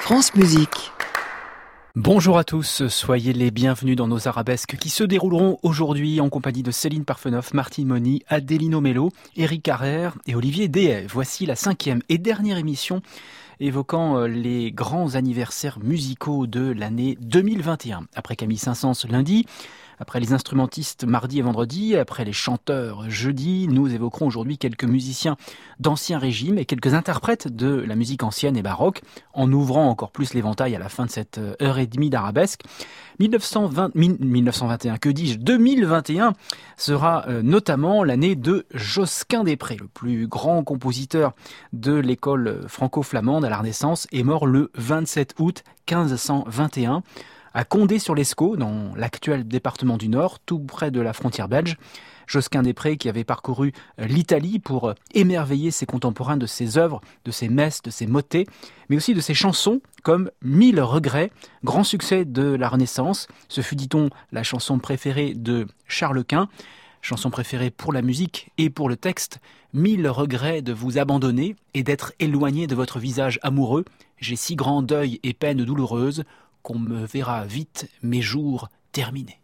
France Musique. Bonjour à tous, soyez les bienvenus dans nos arabesques qui se dérouleront aujourd'hui en compagnie de Céline Parfenoff, Martine Moni, Adélino Mello, Éric Carrère et Olivier Dehaye. Voici la 5e et dernière émission évoquant les grands anniversaires musicaux de l'année 2021. Après Camille Saint-Saëns lundi, après les instrumentistes mardi et vendredi, après les chanteurs jeudi, nous évoquerons aujourd'hui quelques musiciens d'ancien régime et quelques interprètes de la musique ancienne et baroque, en ouvrant encore plus l'éventail à la fin de cette heure et demie d'arabesque. 1921, que dis-je, 2021 sera notamment l'année de Josquin des Prés, le plus grand compositeur de l'école franco-flamande à la Renaissance, est mort le 27 août 1521. À Condé-sur-l'Escaut, dans l'actuel département du Nord, tout près de la frontière belge. Josquin des Prés qui avait parcouru l'Italie pour émerveiller ses contemporains de ses œuvres, de ses messes, de ses motets, mais aussi de ses chansons comme 1000 regrets, grand succès de la Renaissance. Ce fut, dit-on, la chanson préférée de Charles Quint, chanson préférée pour la musique et pour le texte. 1000 regrets de vous abandonner et d'être éloigné de votre visage amoureux. J'ai si grand deuil et peine douloureuse qu'on me verra vite mes jours terminés.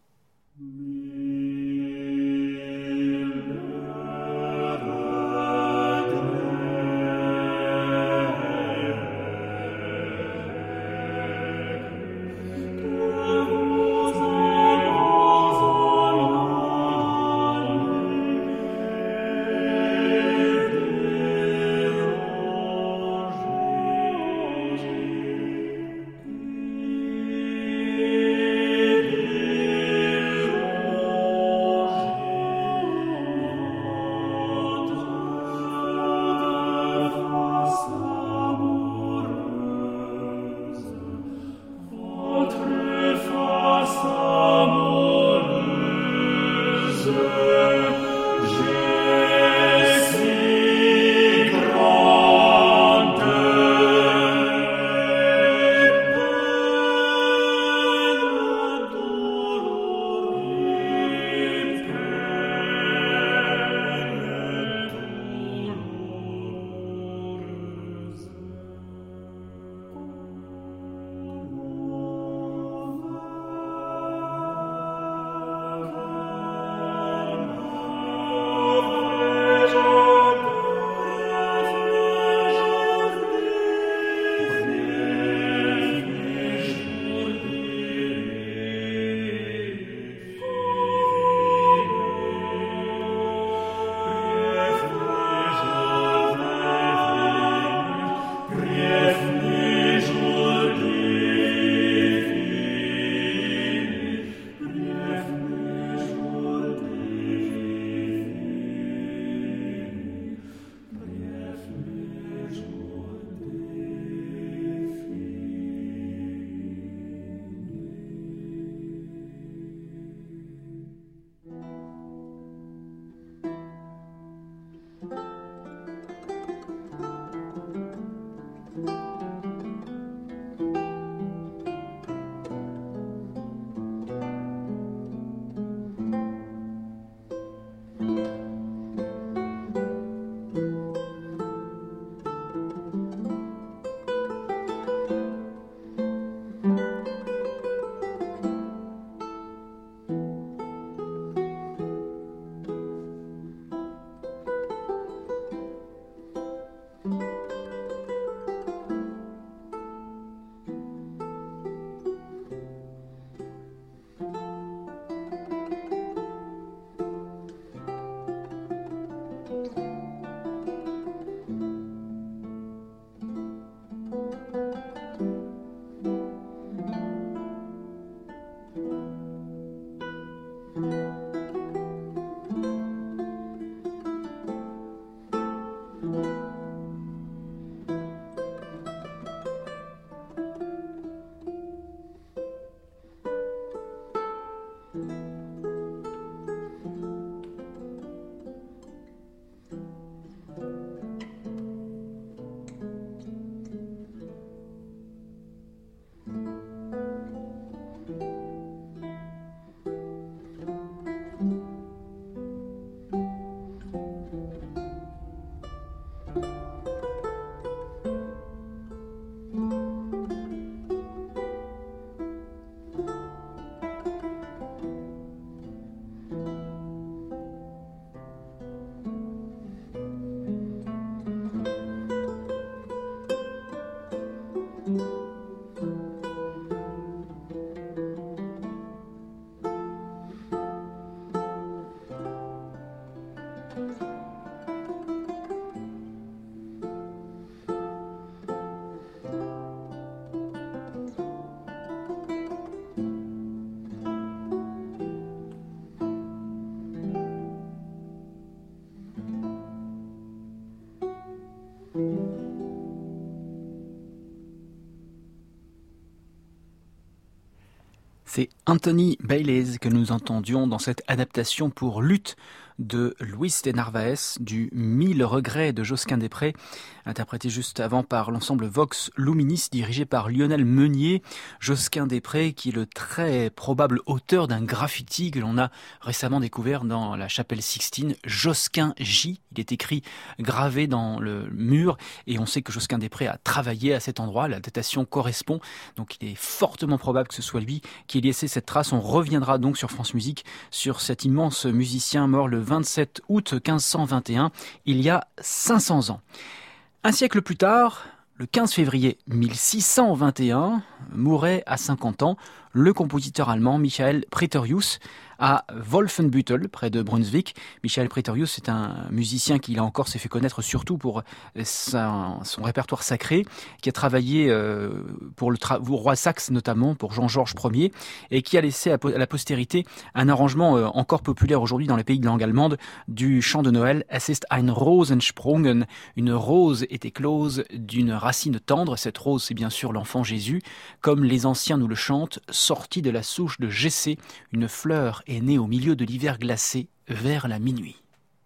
C'est Anthony Bayles que nous entendions dans cette adaptation pour luth de Luis de Narvaez du 1000 regrets de Josquin-des-Prés, interprété juste avant par l'ensemble Vox Luminis dirigé par Lionel Meunier. Josquin-des-Prés qui est le très probable auteur d'un graffiti que l'on a récemment découvert dans la chapelle Sixtine, Josquin J. Il est écrit gravé dans le mur et on sait que Josquin-des-Prés a travaillé à cet endroit, la datation correspond, donc il est fortement probable que ce soit lui qui ait laissé cette trace. On reviendra donc sur France Musique sur cet immense musicien mort le 27 août 1521, il y a 500 ans. Un siècle plus tard, le 15 février 1621, mourait à 50 ans le compositeur allemand Michael Praetorius à Wolfenbüttel, près de Brunswick. Michael Praetorius est un musicien qui, là encore, s'est fait connaître surtout pour son répertoire sacré, qui a travaillé pour le roi Saxe notamment, pour Jean-Georges Ier, et qui a laissé à la postérité un arrangement encore populaire aujourd'hui dans les pays de langue allemande du chant de Noël, Es ist ein Rosensprungen, une rose est éclose d'une racine tendre. Cette rose, c'est bien sûr l'enfant Jésus, comme les anciens nous le chantent, sorti de la souche de Jessé, une fleur est née au milieu de l'hiver glacé vers la minuit.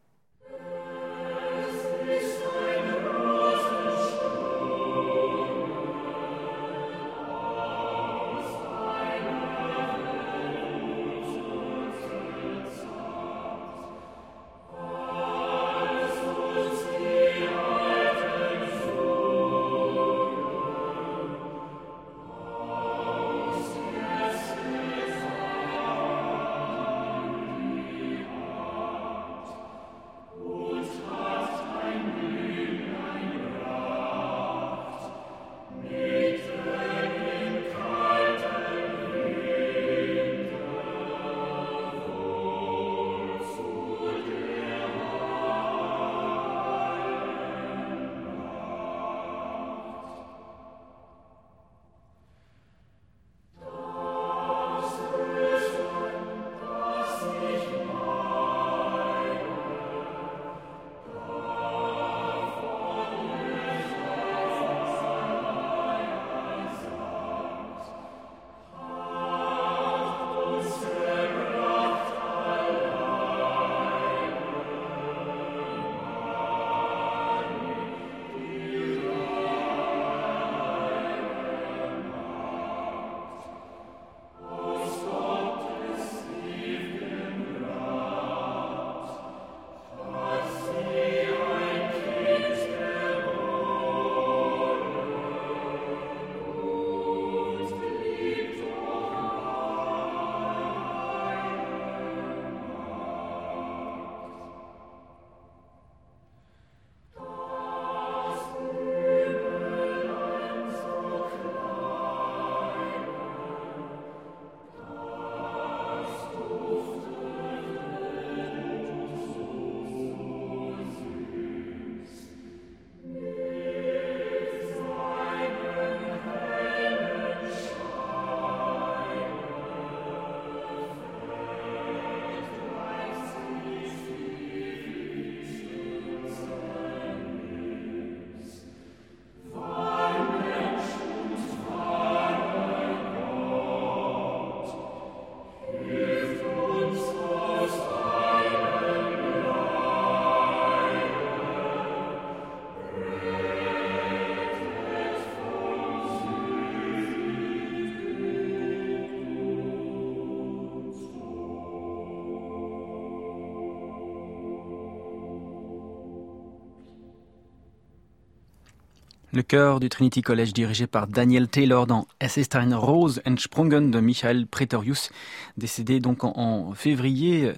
Le chœur du Trinity College dirigé par Daniel Taylor dans Es ist ein Rosensprungen de Michael Praetorius, décédé donc en février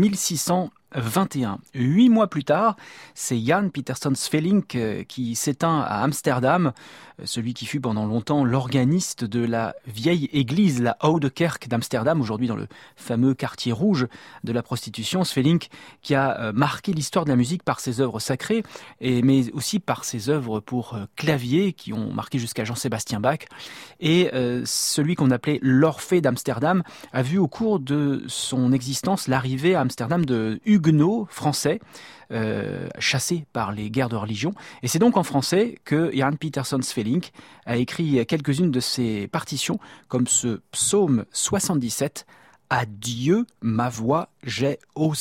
1621. 8 mois plus tard, c'est Jan Pieterszoon Svelink qui s'éteint à Amsterdam, celui qui fut pendant longtemps l'organiste de la vieille église, la Oude Kerk d'Amsterdam, aujourd'hui dans le fameux quartier rouge de la prostitution. Svelink qui a marqué l'histoire de la musique par ses œuvres sacrées, mais aussi par ses œuvres pour clavier qui ont marqué jusqu'à Jean-Sébastien Bach. Et celui qu'on appelait l'Orphée d'Amsterdam a vu au cours de son existence l'arrivée à Amsterdam de huguenots français chassés par les guerres de religion. Et c'est donc en français que Jan Pieterszoon Svelink a écrit quelques-unes de ses partitions, comme ce psaume 77, « Adieu, ma voix j'ai haussé ».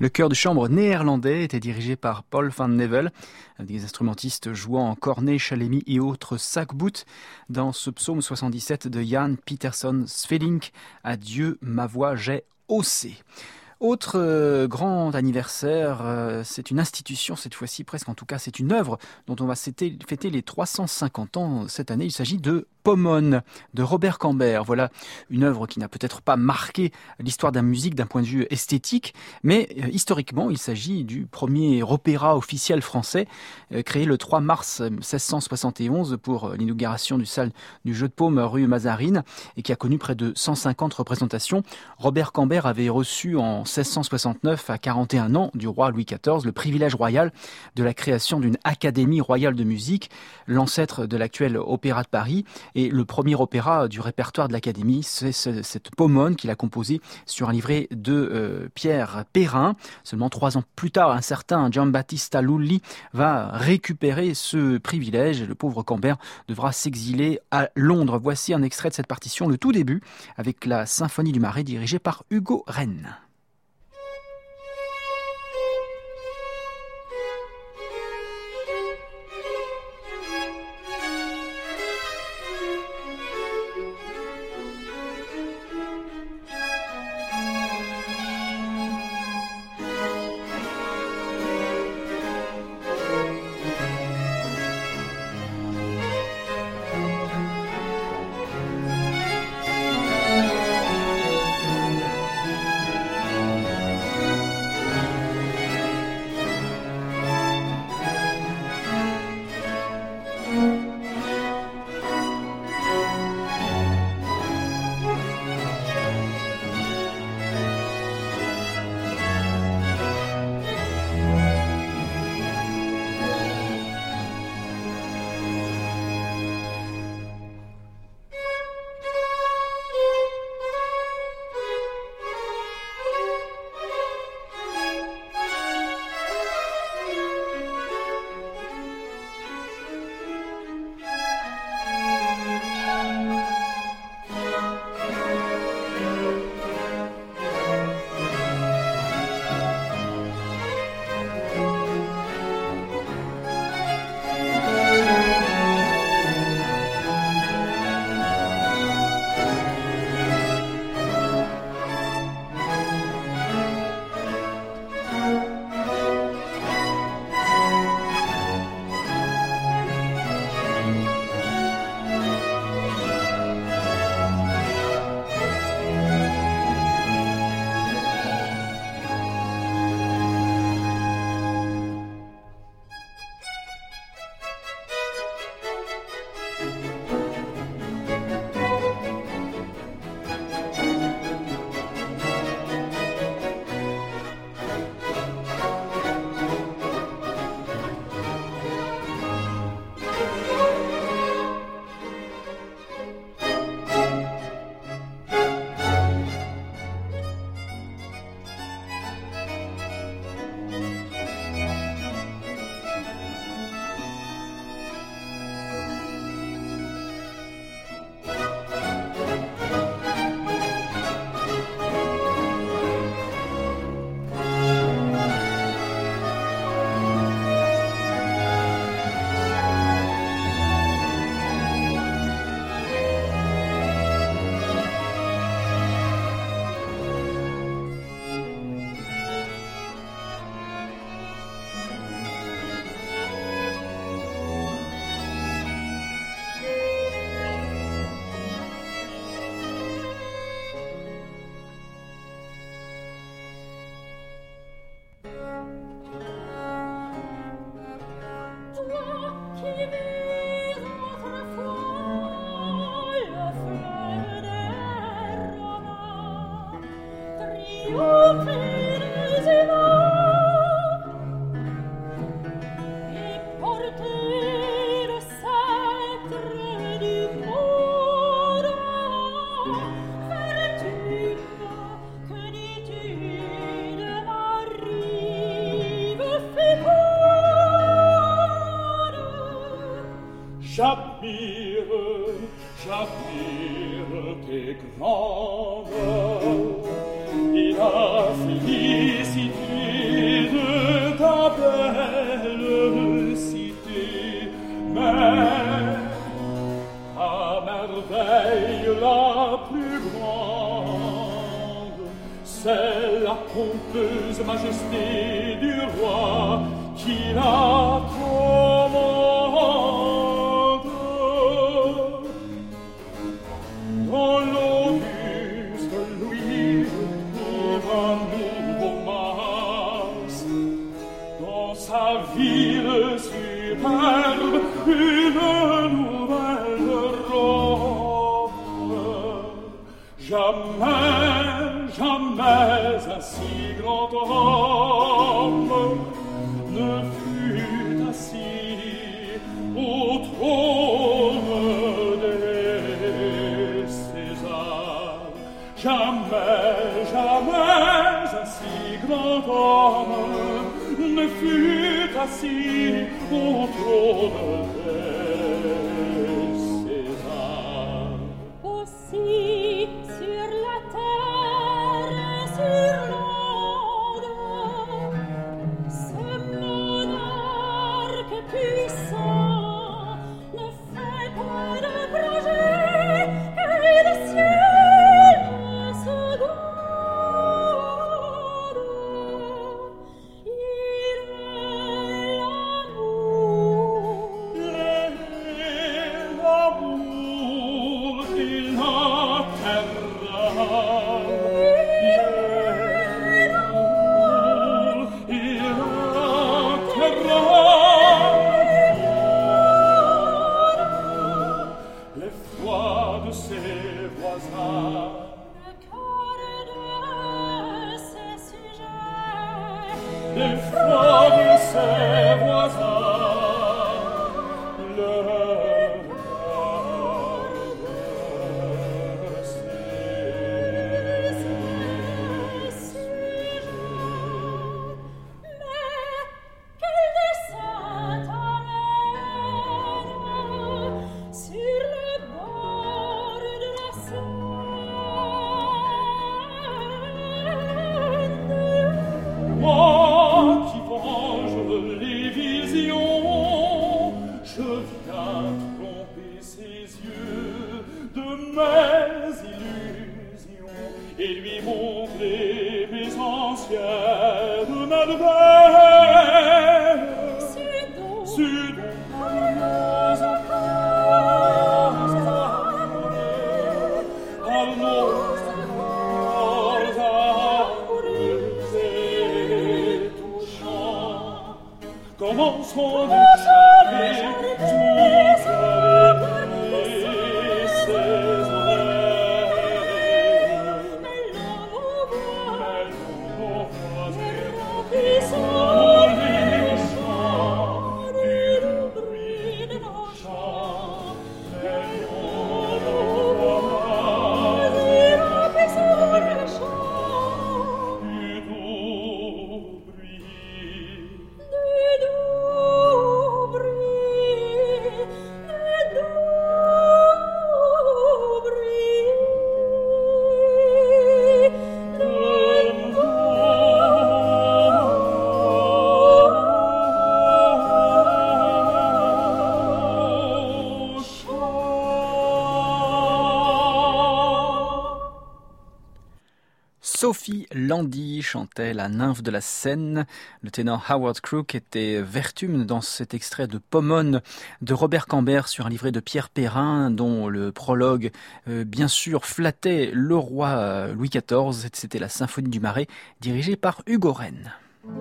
Le chœur de chambre néerlandais était dirigé par Paul van Nevel, des instrumentistes jouant en cornet, chalémie et autres sackbout dans ce psaume 77 de Jan Pieterszoon Svedink. Adieu ma voix, j'ai haussé. Autre grand anniversaire, c'est une institution cette fois-ci, presque en tout cas, c'est une œuvre dont on va fêter les 350 ans cette année. Il s'agit de Pomone de Robert Cambert. Voilà une œuvre qui n'a peut-être pas marqué l'histoire de la musique d'un point de vue esthétique, mais historiquement, il s'agit du premier opéra officiel français créé le 3 mars 1671 pour l'inauguration du salle du Jeu de Paume rue Mazarine et qui a connu près de 150 représentations. Robert Cambert avait reçu en 1669 à 41 ans du roi Louis XIV le privilège royal de la création d'une académie royale de musique, l'ancêtre de l'actuel Opéra de Paris. Et le premier opéra du répertoire de l'Académie, c'est cette Pomone qu'il a composée sur un livret de Pierre Perrin. Seulement 3 ans plus tard, un certain Giambattista Lulli va récupérer ce privilège. Le pauvre Cambert devra s'exiler à Londres. Voici un extrait de cette partition, le tout début, avec la Symphonie du Marais dirigée par Hugo Rennes. J'admire tes grandes et la félicité c'est la pompeuse majesté du roi qui la commande. Dans l'auguste Louis ouvre un nouveau Mars, dans sa ville superbe une nouvelle robe. Jamais, jamais un si grand homme ne fut assis au trône des Césars. Jamais, jamais un si grand homme ne fut assis au trône des Césars. Aussi sur la terre et sur l'onde, ce monarque puissant ne fait pas de projet que le ciel se donne. Il est l'amour. L'amour et la terra. L'amour et la terra. L'effroi de ses voisins. Le cœur de ses sujets, L'effroi de ses voisins. Le cœur de ses sujets. Mais quel dessein t'amène sur le bord de la Seine? Moi qui venge les visions, je viens tromper ses yeux de mes illusions et lui montrer mes anciennes malveilles. C'est donc C'est donc commençons de chanter toutes les saisons. mais l'homme au bois, Mais nos voisins remplissons les chants du bruit de nos chants. les Remplissons les chants du doux bruit. du doux bruit, du doux Sophie Landy chantait La nymphe de la Seine. Le ténor Howard Crook était vertume dans cet extrait de Pomone de Robert Cambert sur un livret de Pierre Perrin dont le prologue bien sûr flattait le roi Louis XIV. C'était la Symphonie du Marais dirigée par Hugo Rennes.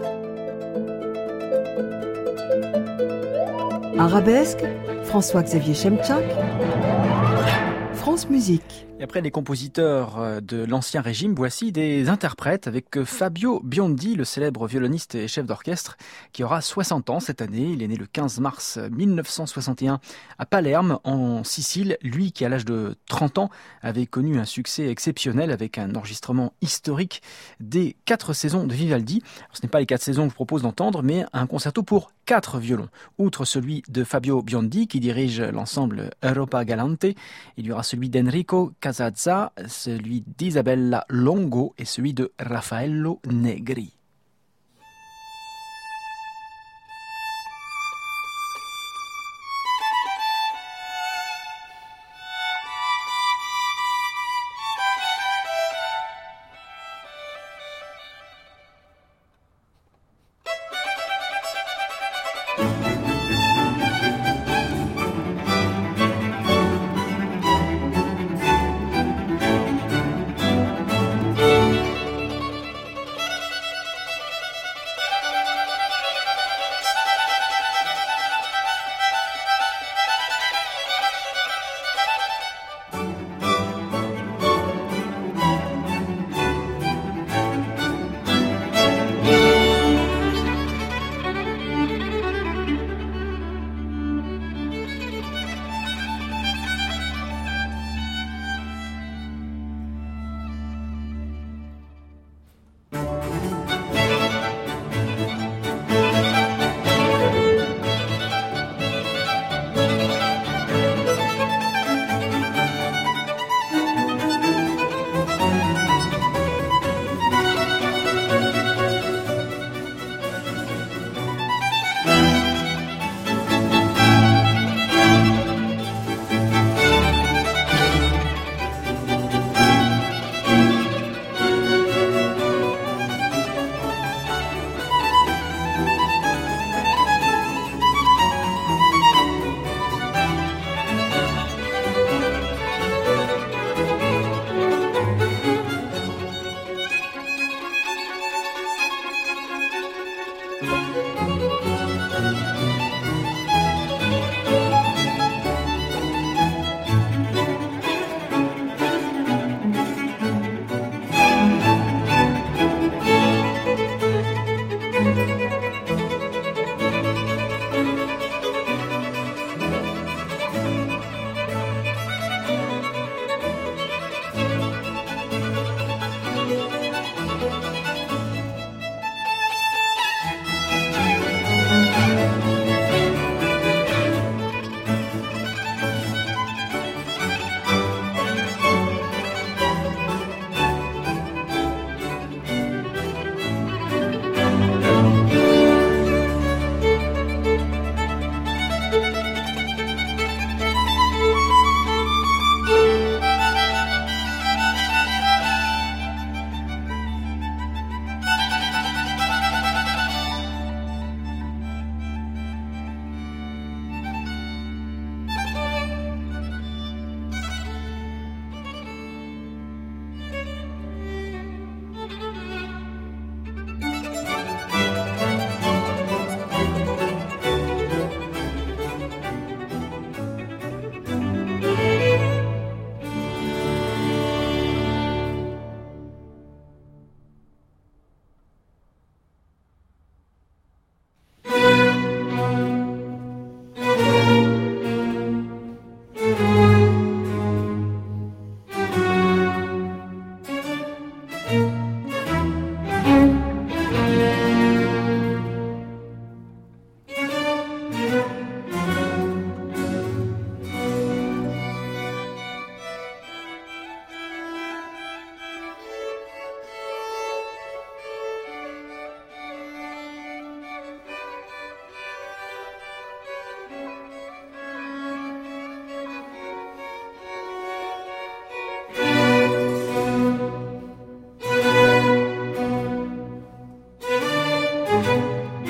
Arabesque, François-Xavier Chemchak, France Musique. Et après les compositeurs de l'Ancien Régime, voici des interprètes avec Fabio Biondi, le célèbre violoniste et chef d'orchestre, qui aura 60 ans cette année. Il est né le 15 mars 1961 à Palerme, en Sicile. Lui qui, à l'âge de 30 ans, avait connu un succès exceptionnel avec un enregistrement historique des 4 saisons de Vivaldi. Alors, ce n'est pas les 4 saisons que je vous propose d'entendre, mais un concerto pour 4 violons. Outre celui de Fabio Biondi, qui dirige l'ensemble Europa Galante, il y aura celui d'Enrico Casazza, celui d'Isabella Longo et celui de Raffaello Negri.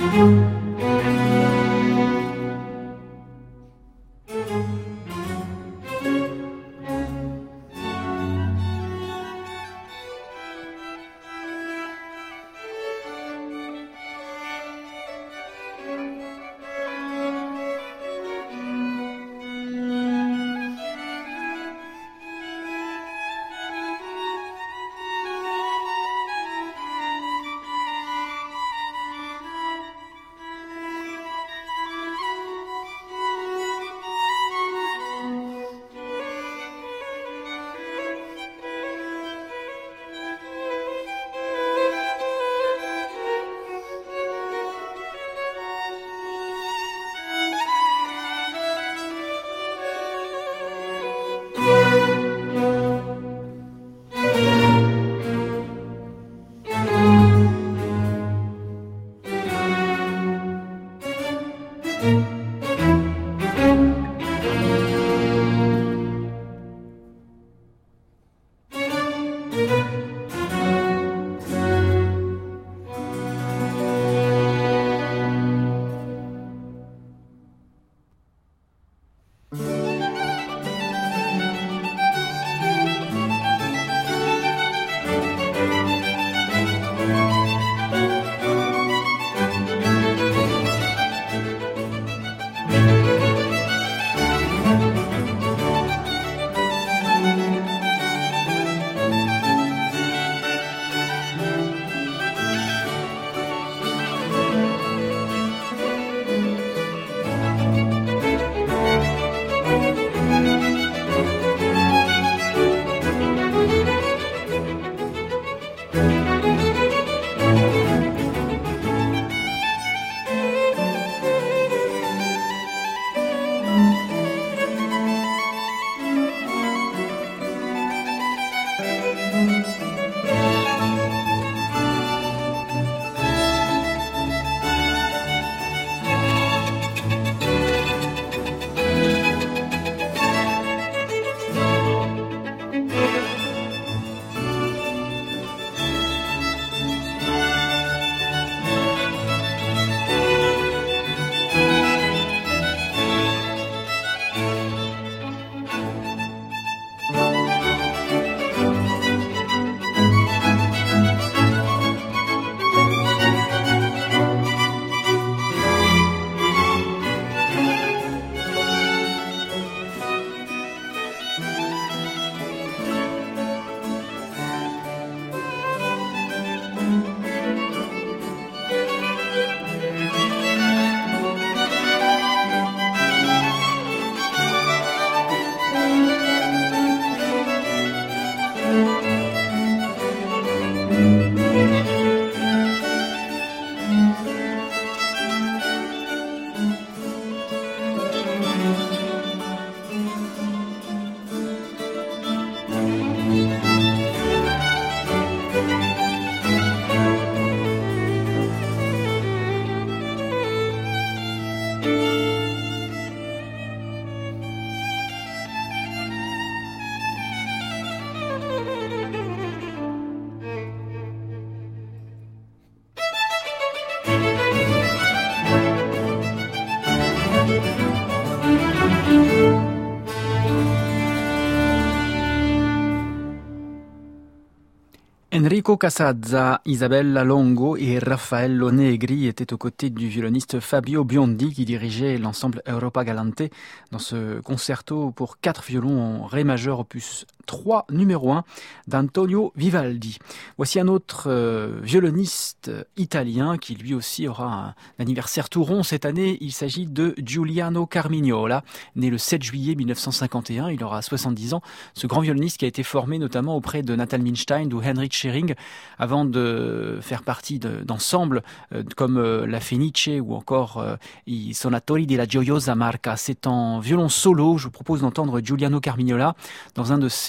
Enrico Casazza, Isabella Longo et Raffaello Negri étaient aux côtés du violoniste Fabio Biondi qui dirigeait l'ensemble Europa Galante dans ce concerto pour 4 violons en ré majeur opus 3 numéro 1 d'Antonio Vivaldi. Voici un autre violoniste italien qui lui aussi aura un anniversaire tout rond cette année. Il s'agit de Giuliano Carmignola, né le 7 juillet 1951. Il aura 70 ans. Ce grand violoniste qui a été formé notamment auprès de Nathan Milstein ou Heinrich Schering avant de faire partie d'ensembles comme la Fenice ou encore i Sonatori della Gioiosa Marca. C'est en violon solo. Je vous propose d'entendre Giuliano Carmignola dans un de ses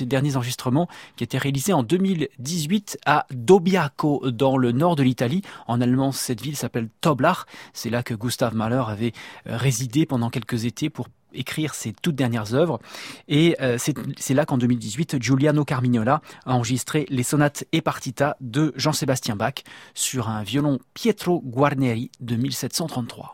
ses derniers enregistrements qui étaient réalisés en 2018 à Dobbiaco, dans le nord de l'Italie. En allemand, cette ville s'appelle Toblach. C'est là que Gustav Mahler avait résidé pendant quelques étés pour écrire ses toutes dernières œuvres. Et c'est là qu'en 2018, Giuliano Carmignola a enregistré les sonates et partitas de Jean-Sébastien Bach sur un violon Pietro Guarneri de 1733.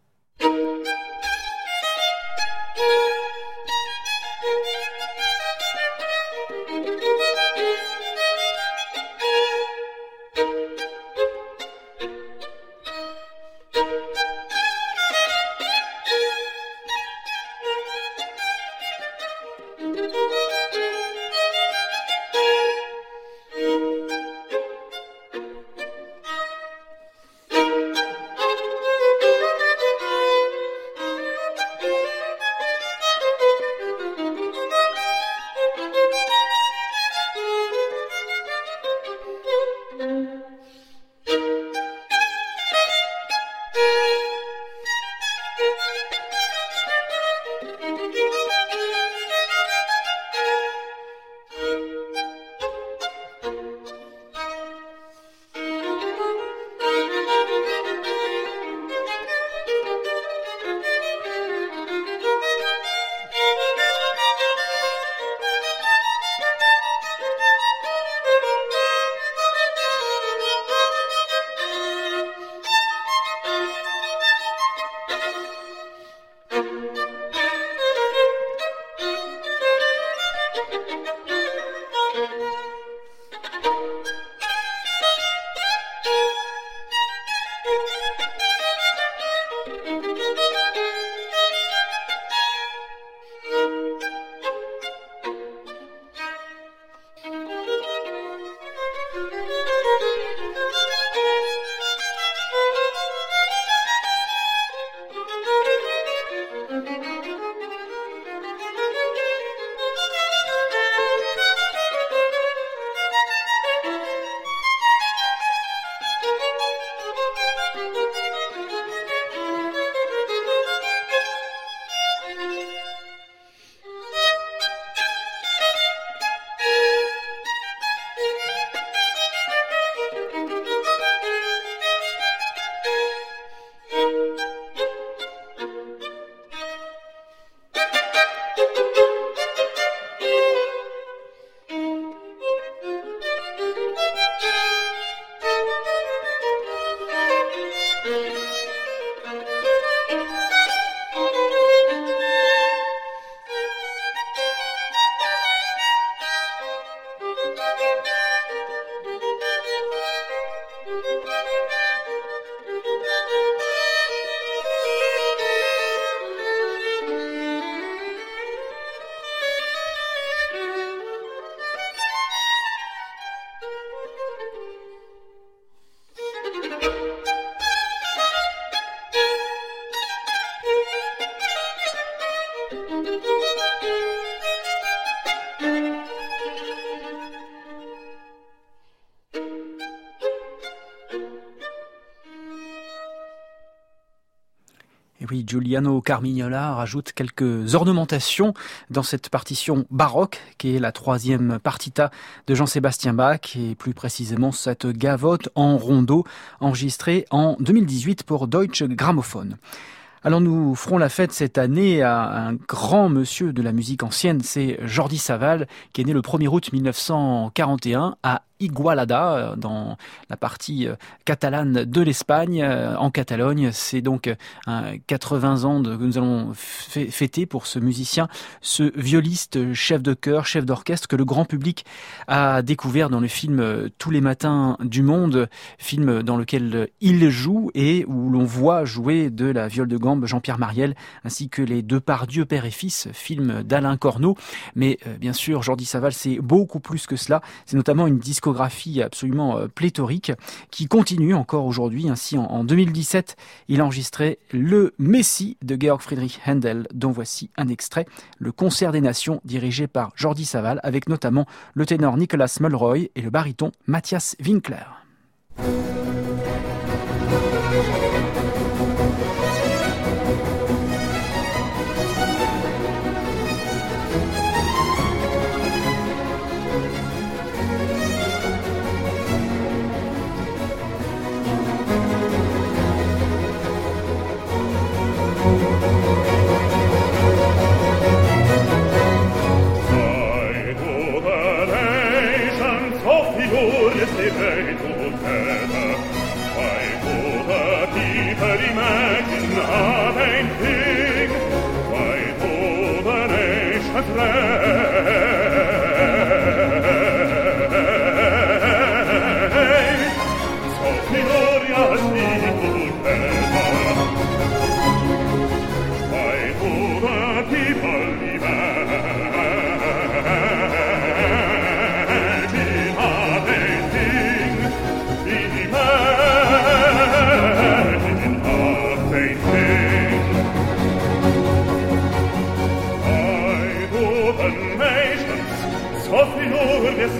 Et oui, Giuliano Carmignola rajoute quelques ornementations dans cette partition baroque, qui est la 3e partita de Jean-Sébastien Bach, et plus précisément cette gavotte en rondeau, enregistrée en 2018 pour Deutsche Grammophon. Alors nous ferons la fête cette année à un grand monsieur de la musique ancienne, c'est Jordi Savall, qui est né le 1er août 1941 à Igualada, dans la partie catalane de l'Espagne, en Catalogne. C'est donc 80 ans que nous allons fêter pour ce musicien, ce violiste, chef de chœur, chef d'orchestre que le grand public a découvert dans le film Tous les matins du monde, film dans lequel il joue et où l'on voit jouer de la viole de gambe Jean-Pierre Mariel, ainsi que les Depardieu père et fils, film d'Alain Corneau. Mais bien sûr, Jordi Savall, c'est beaucoup plus que cela. C'est notamment une discographie absolument pléthorique qui continue encore aujourd'hui. Ainsi, en 2017, il a enregistré le Messie de Georg Friedrich Händel, dont voici un extrait, le Concert des Nations, dirigé par Jordi Savall, avec notamment le ténor Nicolas Mulroy et le baryton Matthias Winkler.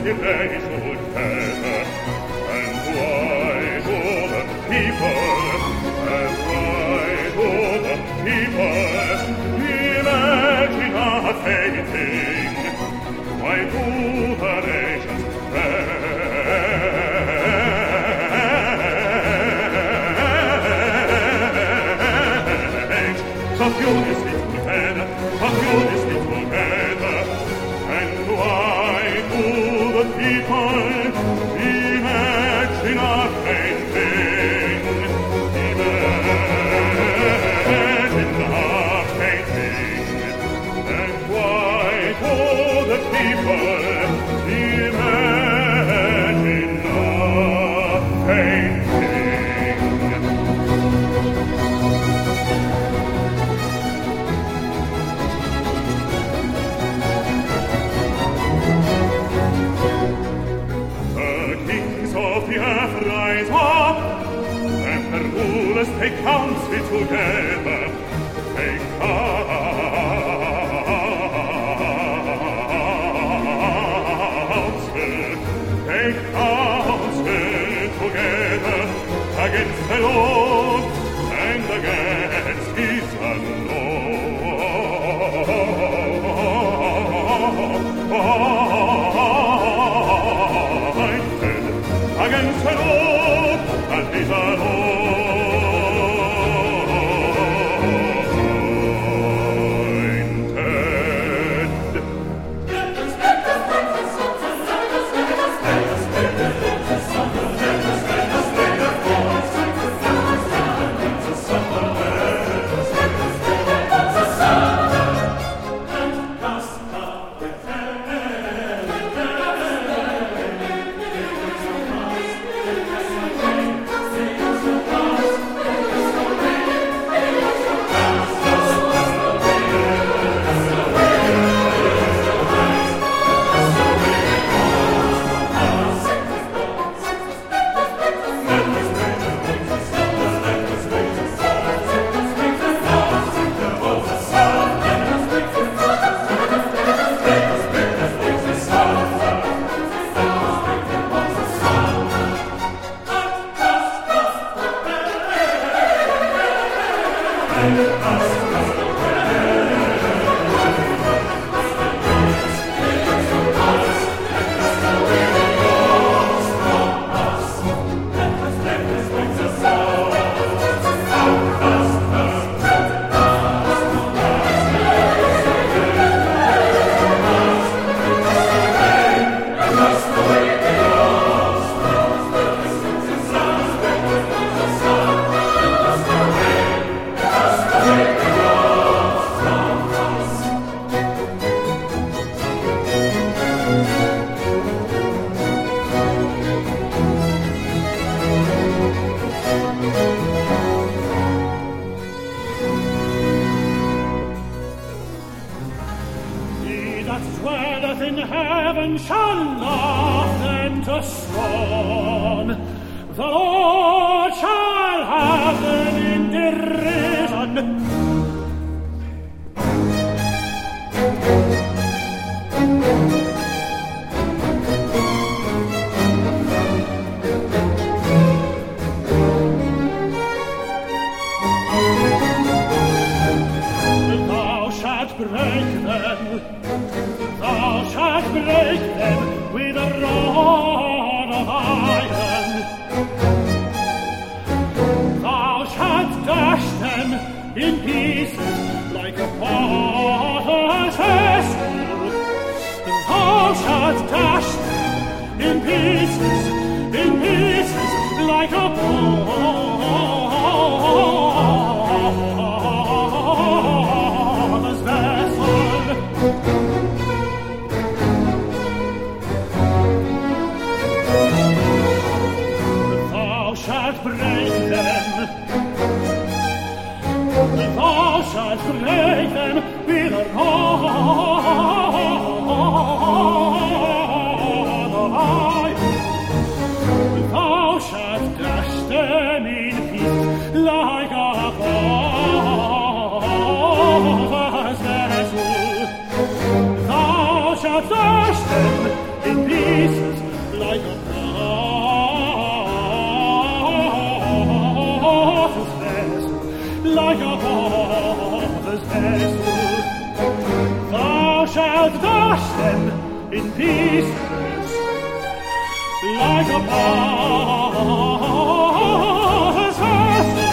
Take counsel together, take counsel together against the Lord and against his anointed, against the Lord and his anointed. in pieces like a potter's vessel, like a potter's vessel. Thou shalt dash them in pieces like a potter's vessel.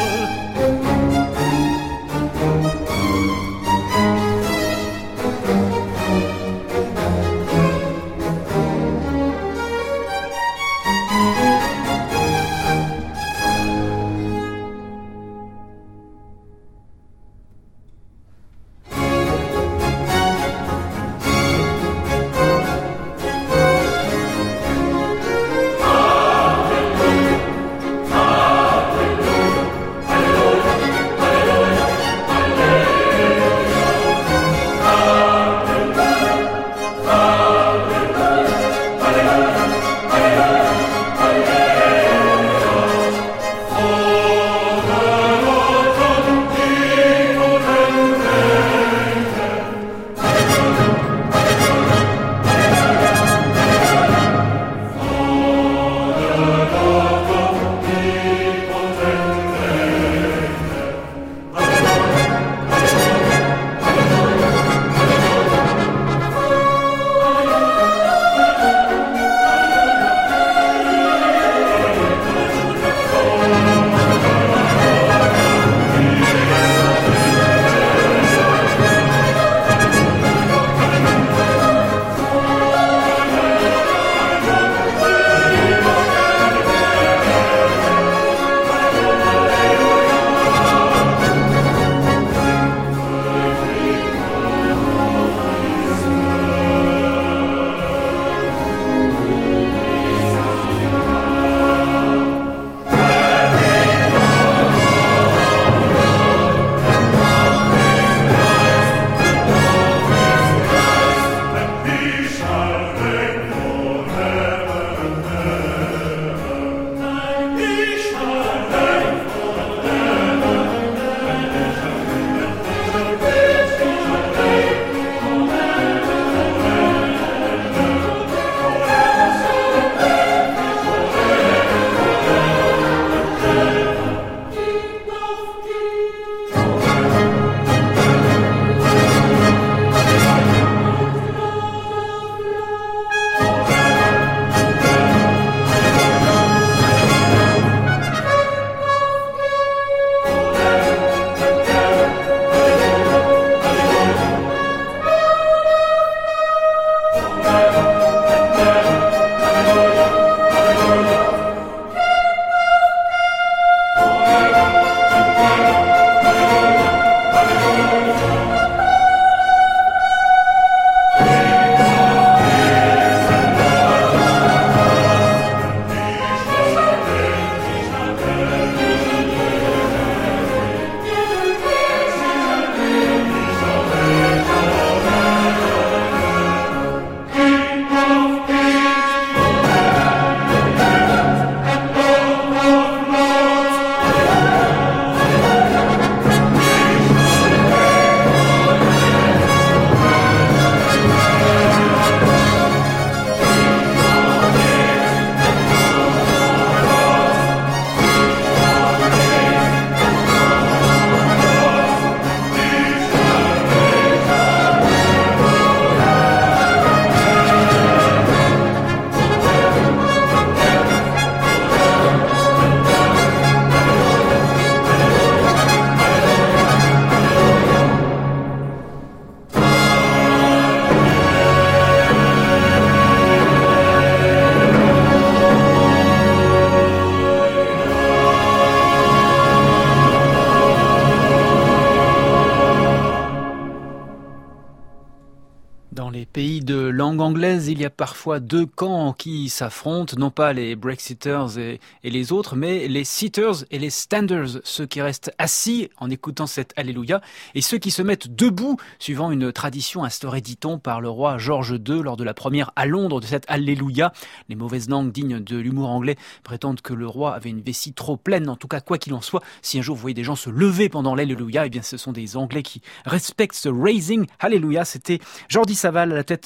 pays de langue anglaise, il y a parfois deux camps qui s'affrontent, non pas les Brexiters et les autres, mais les sitters et les standers, ceux qui restent assis en écoutant cet Alléluia, et ceux qui se mettent debout, suivant une tradition instaurée, dit-on, par le roi George II lors de la première à Londres de cet Alléluia. Les mauvaises langues dignes de l'humour anglais prétendent que le roi avait une vessie trop pleine. En tout cas, quoi qu'il en soit, si un jour vous voyez des gens se lever pendant l'Alléluia, eh bien ce sont des Anglais qui respectent ce Raising Alléluia. C'était Jordi Savall à la tête du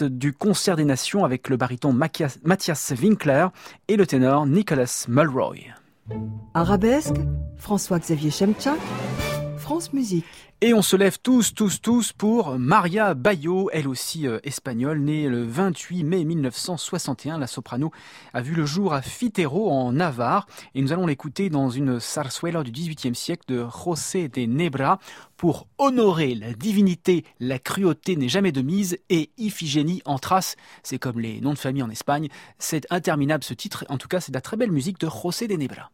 Concert des Nations avec le baryton Matthias Winkler et le ténor Nicholas Mulroy. Arabesque, François-Xavier Chemchak, France Musique. Et on se lève tous pour Maria Bayo, elle aussi espagnole, née le 28 mai 1961. La soprano a vu le jour à Fitero en Navarre et nous allons l'écouter dans une zarzuela du XVIIIe siècle de José de Nebra pour honorer la divinité. La cruauté n'est jamais de mise et Iphigénie en trace. C'est comme les noms de famille en Espagne. C'est interminable ce titre. En tout cas, c'est de la très belle musique de José de Nebra.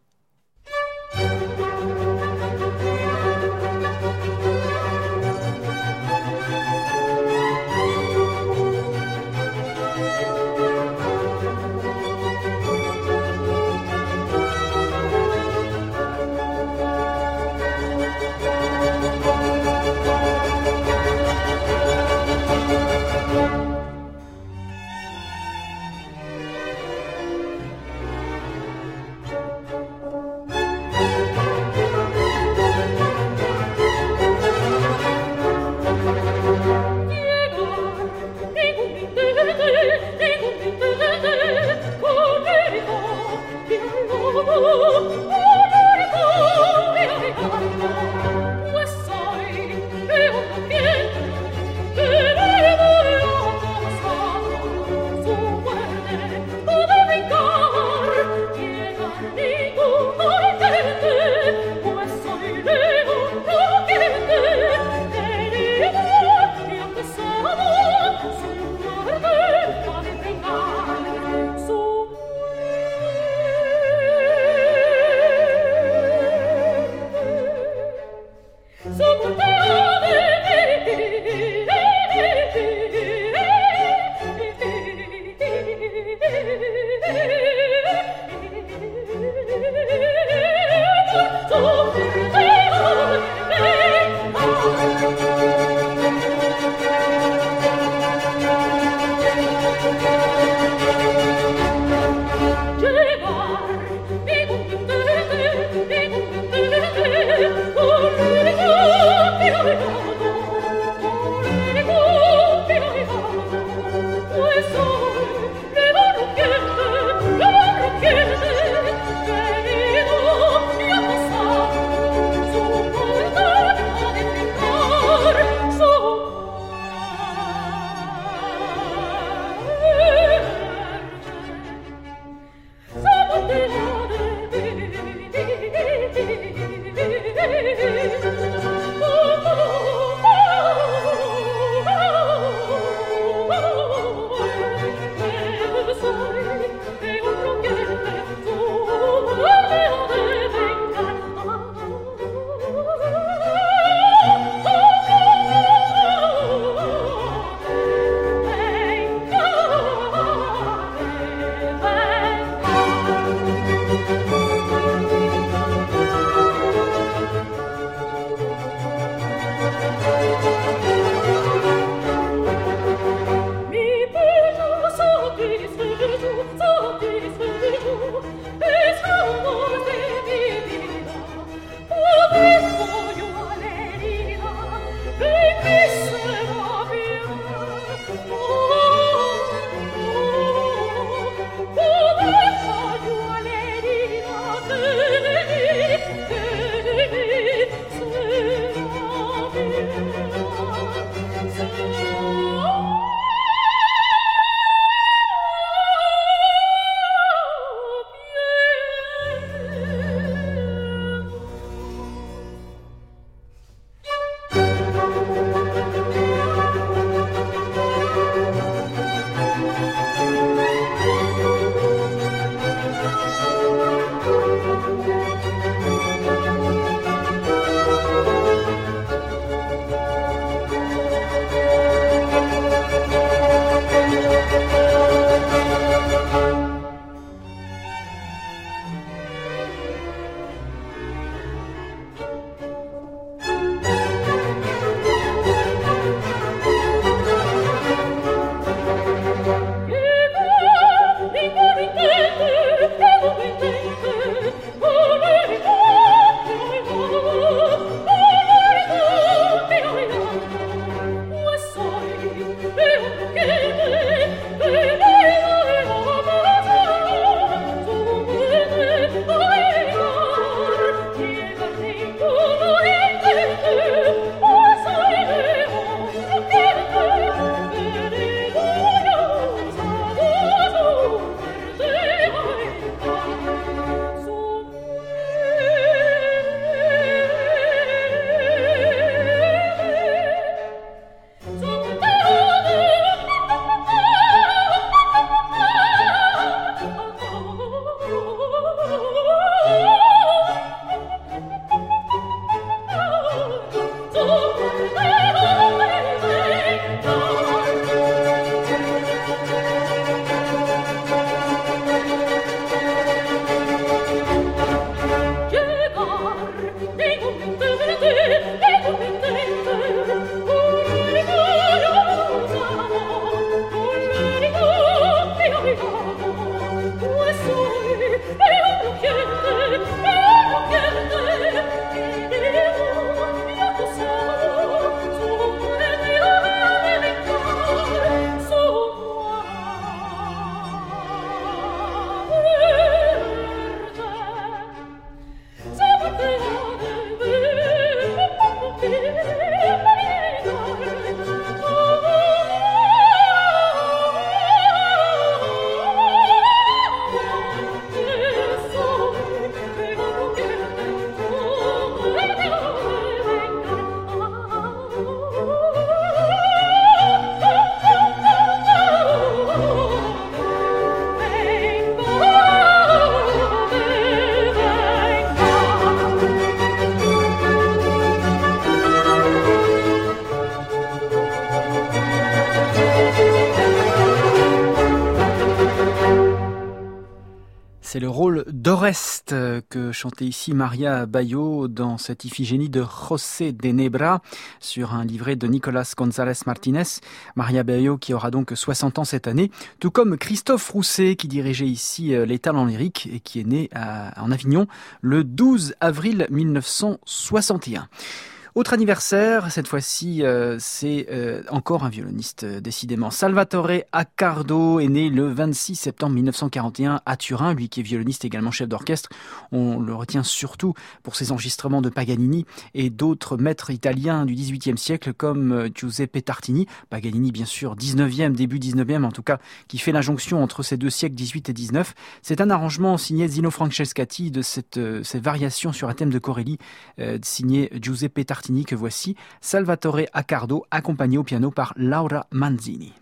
que chantait ici Maria Bayo dans cette Iphigénie de José de Nebra sur un livret de Nicolas González Martínez. Maria Bayo qui aura donc 60 ans cette année, tout comme Christophe Rousset qui dirigeait ici les Talents lyriques et qui est né en Avignon le 12 avril 1961. Autre anniversaire, cette fois-ci, c'est encore un violoniste, décidément. Salvatore Accardo est né le 26 septembre 1941 à Turin, lui qui est violoniste également chef d'orchestre. On le retient surtout pour ses enregistrements de Paganini et d'autres maîtres italiens du XVIIIe siècle comme Giuseppe Tartini. Paganini, bien sûr, 19e, début 19e en tout cas, qui fait la jonction entre ces deux siècles 18 et 19. C'est un arrangement signé Zino Francescatti de cette variation sur un thème de Corelli signé Giuseppe Tartini que voici, Salvatore Accardo accompagné au piano par Laura Manzini.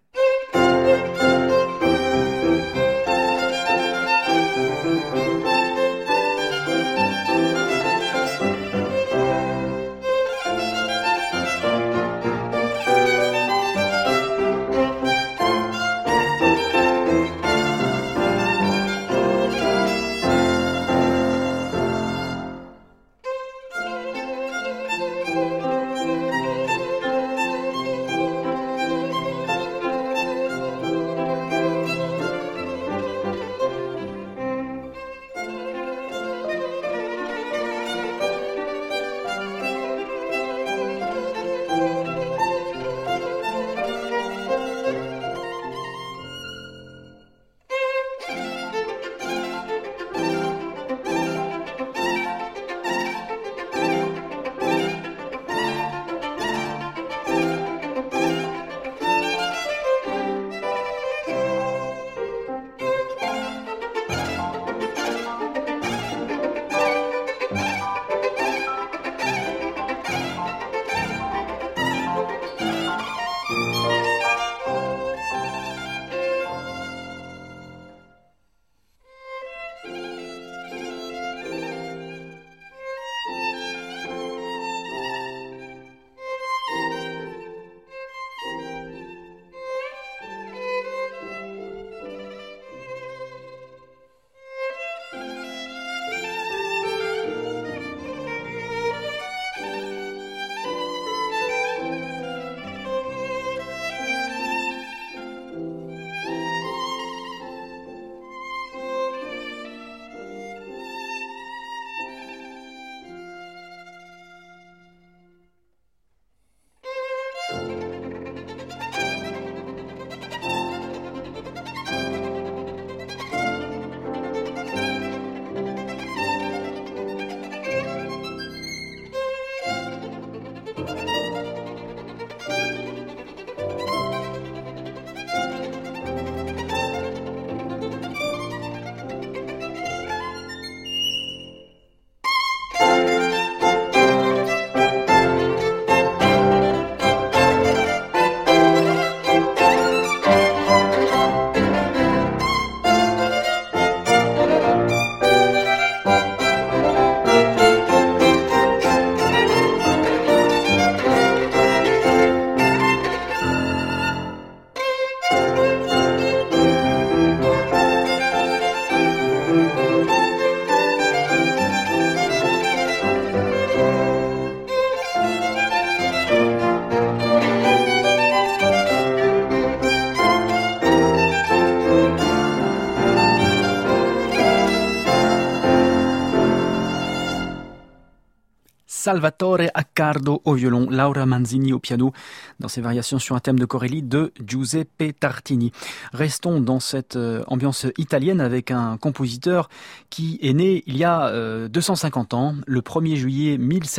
Salvatore Accardo au violon, Laura Manzini au piano, dans ses variations sur un thème de Corelli de Giuseppe Tartini. Restons dans cette ambiance italienne avec un compositeur qui est né il y a 250 ans, le 1er juillet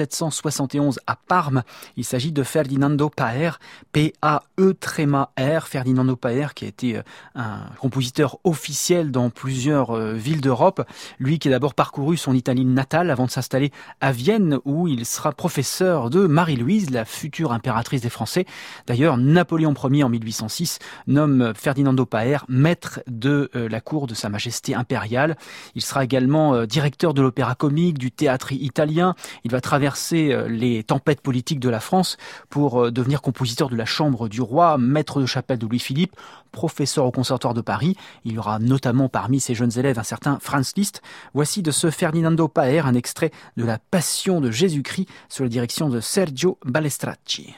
1771 à Parme. Il s'agit de Ferdinando Paer, P-A-E-R, Ferdinando Paer, qui a été un compositeur officiel dans plusieurs villes d'Europe. Lui qui a d'abord parcouru son Italie natale avant de s'installer à Vienne où il sera professeur de Marie-Louise, la future impératrice des Français. D'ailleurs, Napoléon Ier en 1806 nomme Ferdinando Paër maître de la cour de Sa Majesté impériale. Il sera également directeur de l'opéra comique, du théâtre italien. Il va traverser les tempêtes politiques de la France pour devenir compositeur de la chambre du roi, maître de chapelle de Louis-Philippe, professeur au Conservatoire de Paris. Il y aura notamment parmi ses jeunes élèves un certain Franz Liszt. Voici de ce Ferdinando Paër un extrait de la Passion de Jésus-Christ sous la direction de Sergio Ballestracci.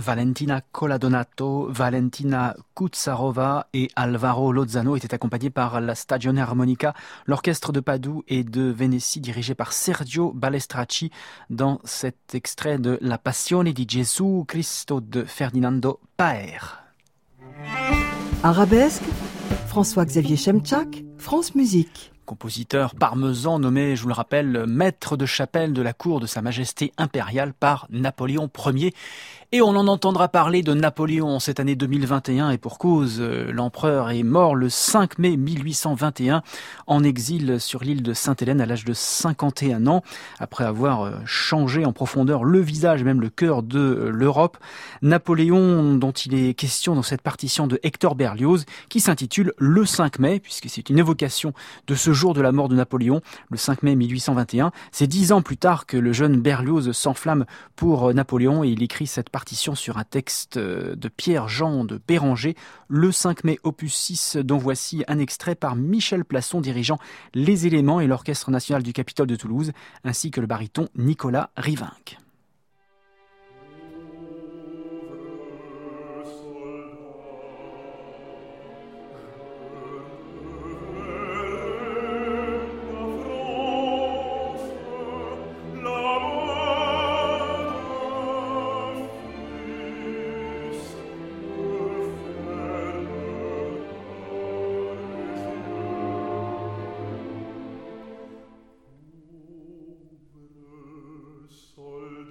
Valentina Coladonato, Valentina Kutsarova et Alvaro Lozano étaient accompagnés par la Stagione Armonica, l'orchestre de Padoue et de Vénétie dirigé par Sergio Balestracci dans cet extrait de La Passione di Gesù Cristo de Ferdinando Paer. Arabesque, François-Xavier Chemchak, France Musique. Compositeur parmesan nommé, je vous le rappelle, maître de chapelle de la cour de Sa Majesté impériale par Napoléon Ier. Et on en entendra parler de Napoléon en cette année 2021 et pour cause, l'empereur est mort le 5 mai 1821 en exil sur l'île de Sainte-Hélène à l'âge de 51 ans. Après avoir changé en profondeur le visage et même le cœur de l'Europe, Napoléon, dont il est question dans cette partition de Hector Berlioz, qui s'intitule Le 5 mai, puisque c'est une évocation de ce jour de la mort de Napoléon, le 5 mai 1821. C'est 10 ans plus tard que le jeune Berlioz s'enflamme pour Napoléon et il écrit cette partition sur un texte de Pierre-Jean de Béranger, le 5 mai opus 6, dont voici un extrait par Michel Plasson dirigeant les éléments et l'Orchestre national du Capitole de Toulouse, ainsi que le baryton Nicolas Rivinc. Soldat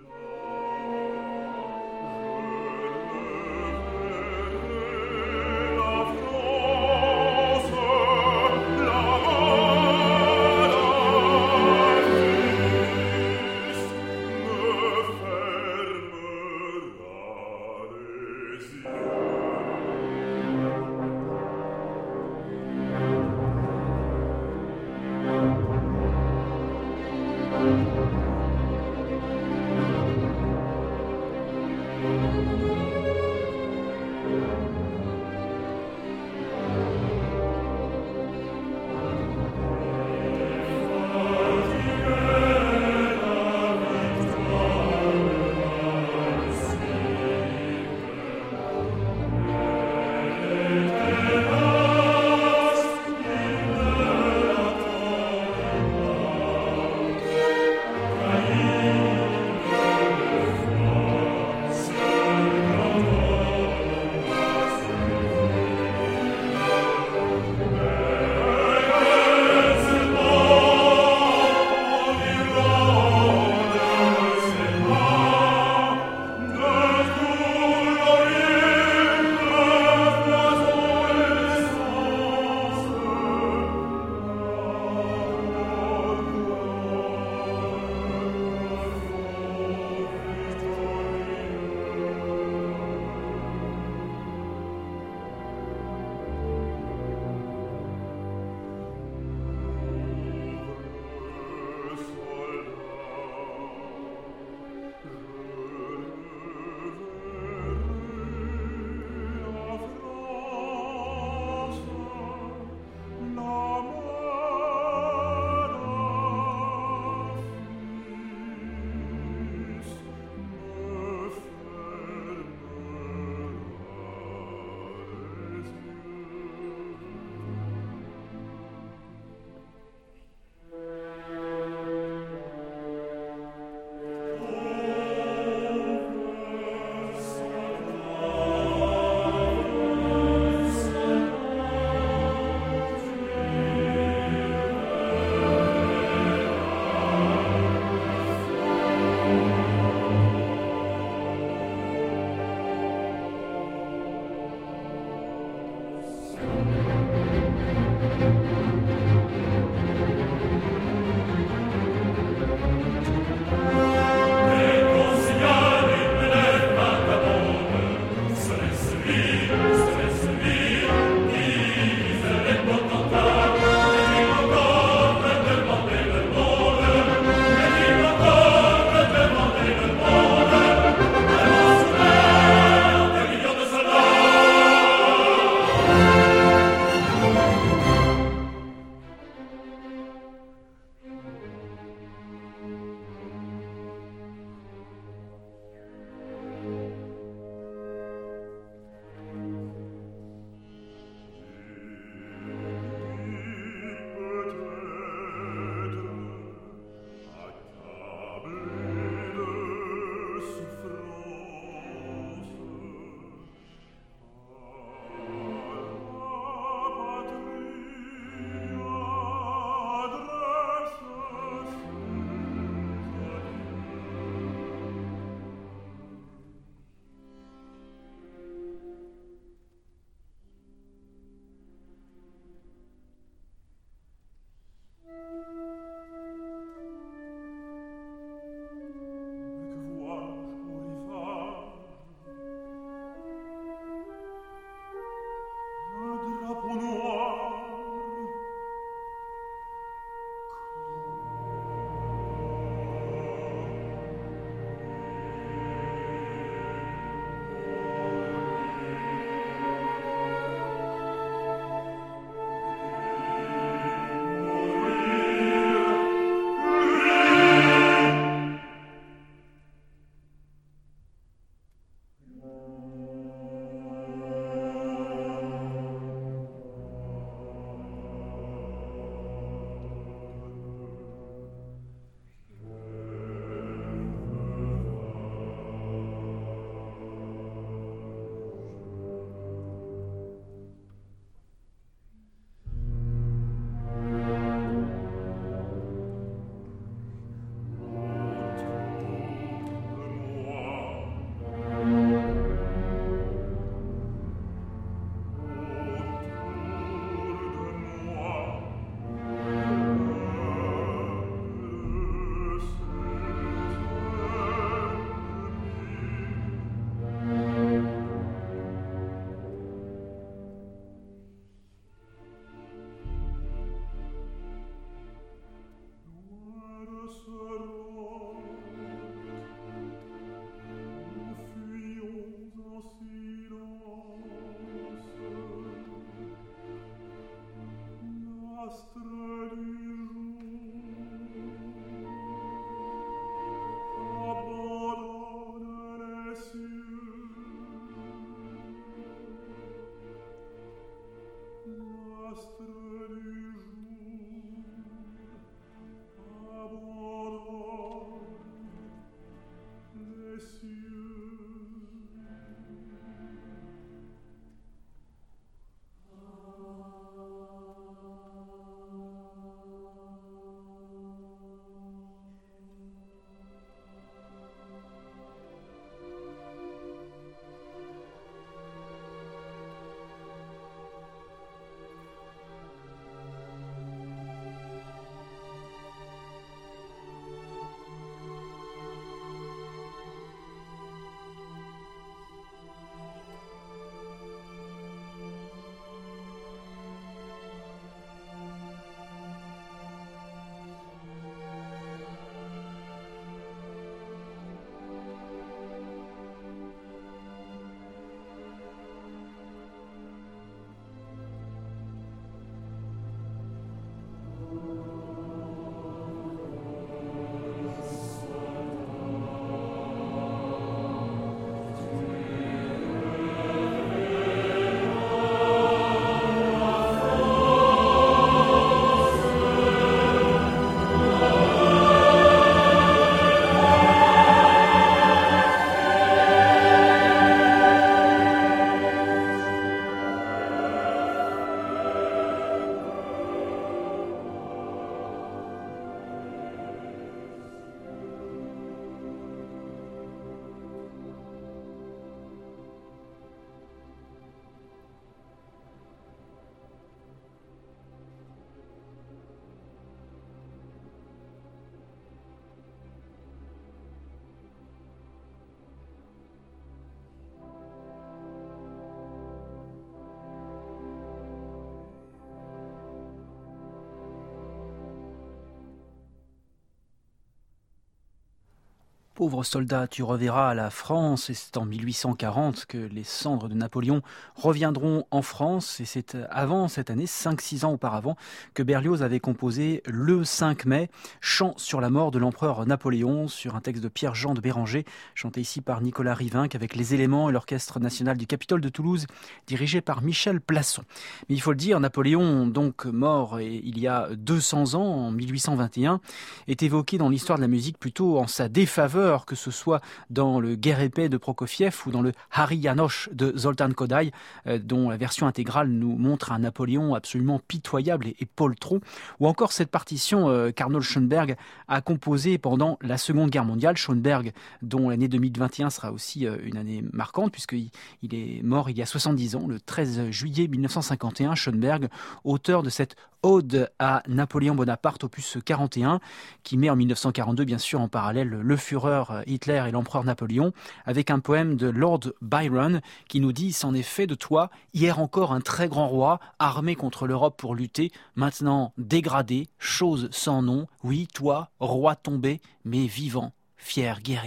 Pauvre soldat, tu reverras la France, et c'est en 1840 que les cendres de Napoléon reviendront en France, et c'est avant cette année, 5-6 ans auparavant, que Berlioz avait composé le 5 mai, Chant sur la mort de l'empereur Napoléon, sur un texte de Pierre-Jean de Béranger, chanté ici par Nicolas Rivinc, avec les éléments et l'orchestre national du Capitole de Toulouse, dirigé par Michel Plasson. Mais il faut le dire, Napoléon, donc mort il y a 200 ans, en 1821, est évoqué dans l'histoire de la musique plutôt en sa défaveur, que ce soit dans le Guerre épée de Prokofiev ou dans le Hari Janosch de Zoltán Kodály, dont la version intégrale nous montre un Napoléon absolument pitoyable et poltron, ou encore cette partition qu'Arnold Schoenberg a composée pendant la Seconde Guerre mondiale. Schoenberg, dont l'année 2021 sera aussi une année marquante, puisqu'il est mort il y a 70 ans, le 13 juillet 1951, Schoenberg, auteur de cette Ode à Napoléon Bonaparte, opus 41, qui met en 1942, bien sûr, en parallèle le Führer Hitler et l'empereur Napoléon, avec un poème de Lord Byron qui nous dit « C'en est fait de toi, hier encore un très grand roi, armé contre l'Europe pour lutter, maintenant dégradé, chose sans nom, oui, toi, roi tombé, mais vivant, fier guerrier. »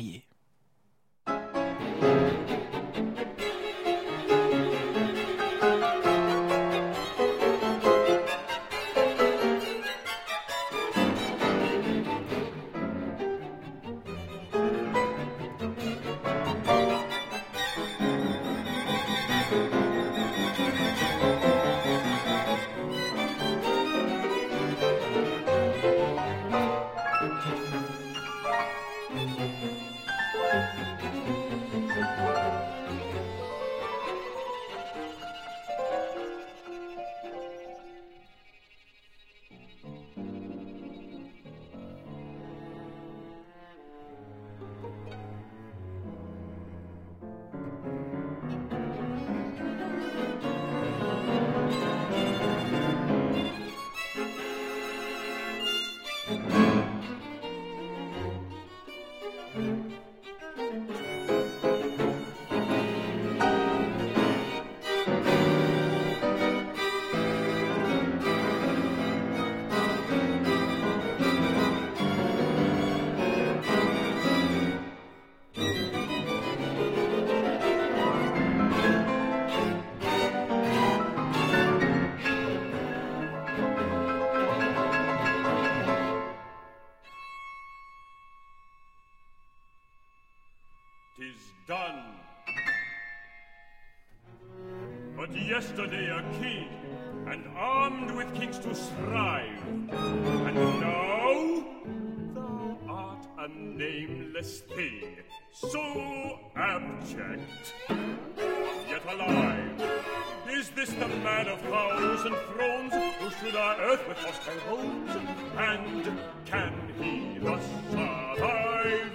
yesterday a king, and armed with kings to strive. And now thou art a nameless thing, so abject, yet alive. Is this the man of 1,000 thrones, who should our earth with hostile bones? And can he thus survive?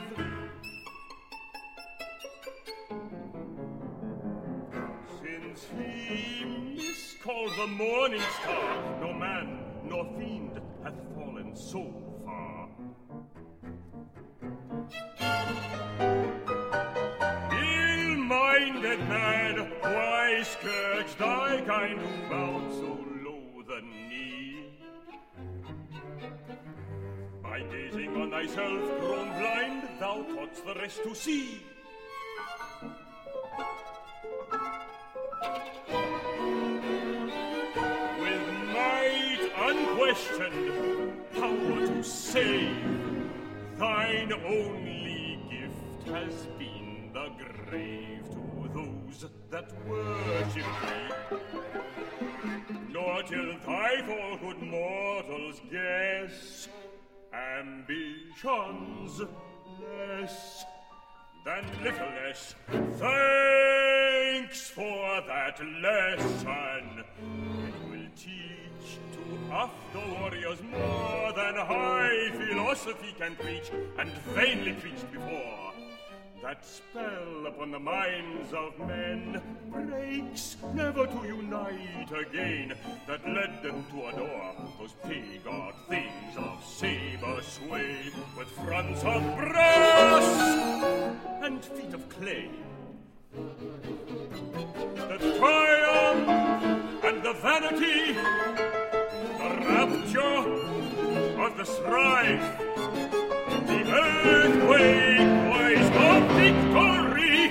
Since he miscalled the morning star, no man nor fiend hath fallen so far. Ill-minded man, why scourge thy kind who bowed so low the knee? By gazing on thyself grown blind, thou taught'st the rest to see. With might unquestioned, power to save, thine only gift has been the grave to those that worship thee. Nor till thy fall could mortals guess ambitions less than little less. Thanks for that lesson. It will teach to us the warriors more than high philosophy can preach, and vainly preached before. That spell upon the minds of men breaks, never to unite again, that led them to adore those pig-god things of saber sway, with fronts of brass and feet of clay. The triumph and the vanity, the rapture of the strife, the earthquake voice of victory,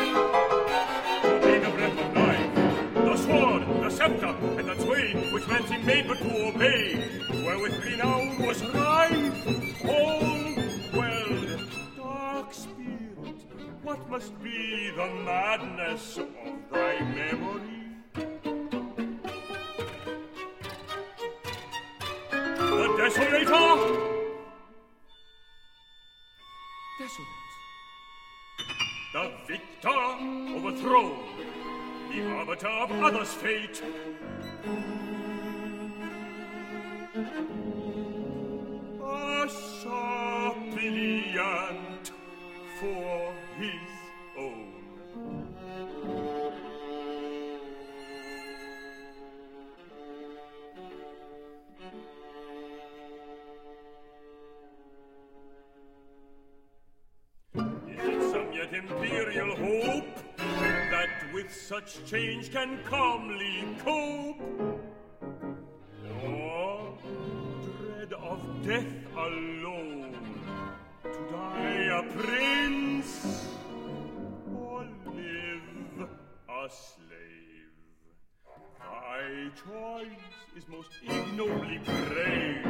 the breath of life, the sword, the scepter, and the sway which man seemed made but to obey, wherewith renown was rife, home-welled, dark spirit, what must be the madness of thy memory? The desolator, desolate. The victor overthrown, the arbiter of others' fate. A suppliant for his own. Imperial hope that with such change can calmly cope, or dread of death alone, to die a prince or live a slave. Thy choice is most ignobly brave.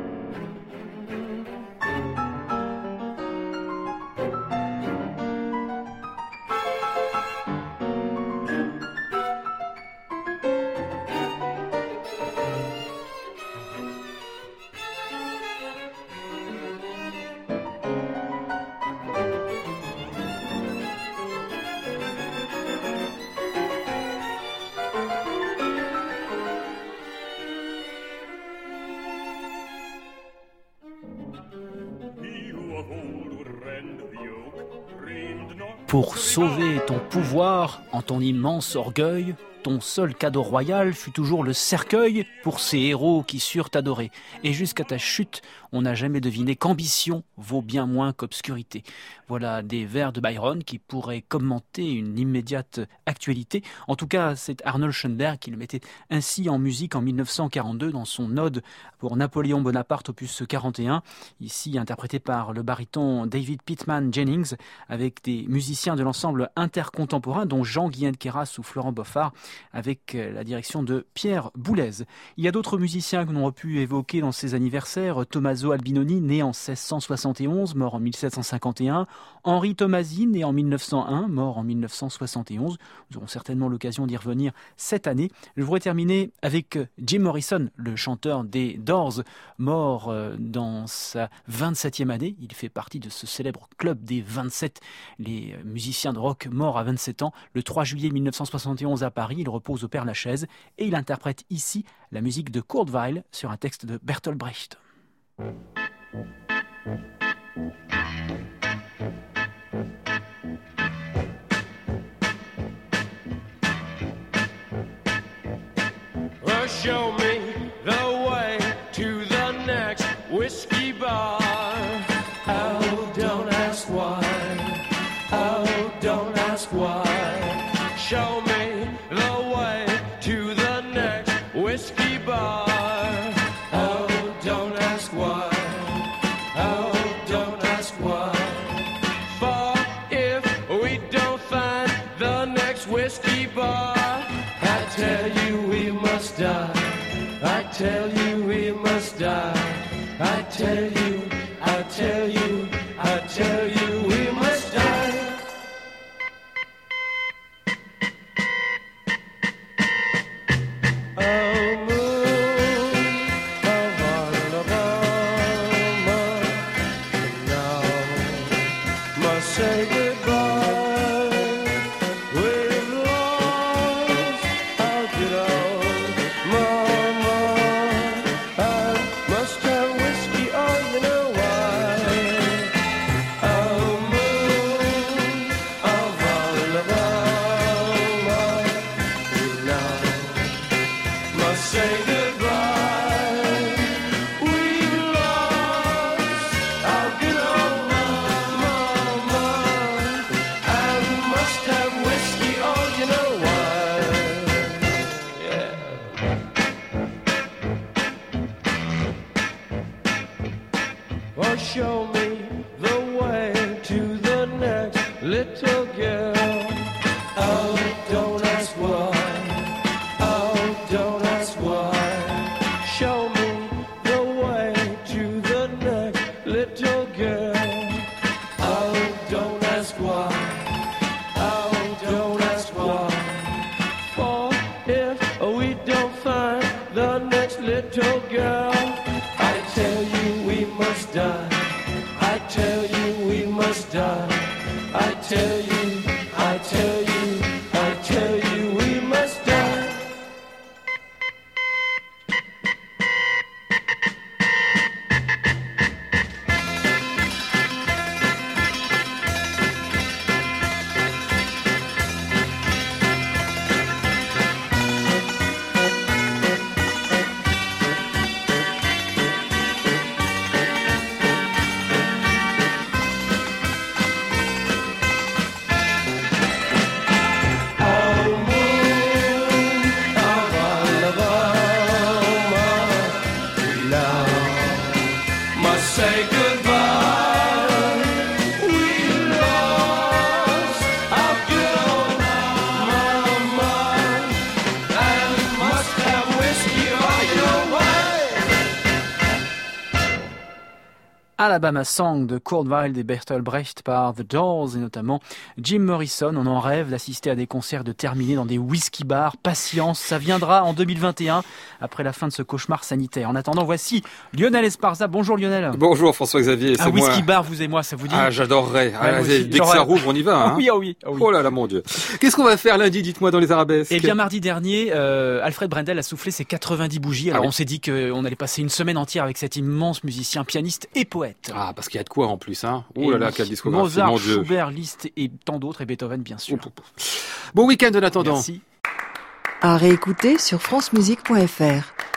Pour sauver ton pouvoir en ton immense orgueil, ton seul cadeau royal fut toujours le cercueil pour ces héros qui surent t'adorer. Et jusqu'à ta chute, on n'a jamais deviné qu'ambition vaut bien moins qu'obscurité. Voilà des vers de Byron qui pourraient commenter une immédiate actualité. En tout cas, c'est Arnold Schoenberg qui le mettait ainsi en musique en 1942 dans son ode pour Napoléon Bonaparte, opus 41, ici interprété par le baryton David Pittman Jennings, avec des musiciens de l'ensemble intercontemporain, dont Jean-Guyen Queyras ou Florent Boffard. avec la direction de Pierre Boulez. Il y a d'autres musiciens que l'on aurait pu évoquer dans ces anniversaires. Tommaso Albinoni, né en 1671, mort en 1751. Henri Tomasi, né en 1901, mort en 1971. Nous aurons certainement l'occasion d'y revenir cette année. Je voudrais terminer avec Jim Morrison, le chanteur des Doors, mort dans sa 27e année. Il fait partie de ce célèbre club des 27, les musiciens de rock morts à 27 ans. Le 3 juillet 1971 à Paris, il repose au Père-Lachaise et il interprète ici la musique de Kurt Weill sur un texte de Bertolt Brecht. Show me the way to the next whiskey bar. Oh, don't ask why. Oh, don't ask why. Show me the way to the next whiskey bar. Oh, don't ask why. Oh, don't ask why. For if we don't find the next whiskey bar, I tell you we must die. I tell you we must die. I tell you, I tell you, I tell you we must die. Oh, moon of Alabama, now must say goodbye. We've lost our good old mama. I must have whiskey, oh, you know why. Oh, moon of Alabama, we now must say goodbye. We've lost our good old mama. I must have whiskey, oh, you know why. Yeah. Oh, show me the way to the next little girl. Oh, don't ask why. Oh, don't ask why. Show me the way to the next little girl. Oh, don't ask why. Oh, don't ask why. For if we don't find the next little girl, I tell you we must die. I tell you we must die. I tell you, I tell you, I tell you we must die. Alabama Song de Kurt Weill et Bertolt Brecht par The Doors et notamment Jim Morrison. On en rêve d'assister à des concerts, de terminer dans des whisky bars. Patience, ça viendra en 2021 après la fin de ce cauchemar sanitaire. En attendant, voici Lionel Esparza. Bonjour Lionel. Bonjour François-Xavier, c'est un moi. whisky bar, vous et moi, ça vous dit? Ah, j'adorerais. Dès que ça rouvre, on y va. Hein. Oui, ah oui, ah oui. Oh là là, mon Dieu. Qu'est-ce qu'on va faire lundi, dites-moi, dans les arabesques? Eh bien, mardi dernier, Alfred Brendel a soufflé ses 90 bougies. Alors, on s'est dit qu'on allait passer une semaine entière avec cet immense musicien, pianiste et poète. Ah, parce qu'il y a de quoi en plus, hein. Oh là là, quelle discographie, Mozart, mon Dieu. Schubert, Liszt et tant d'autres, et Beethoven, bien sûr. Bon week-end en attendant. Merci. À réécouter sur francemusique.fr.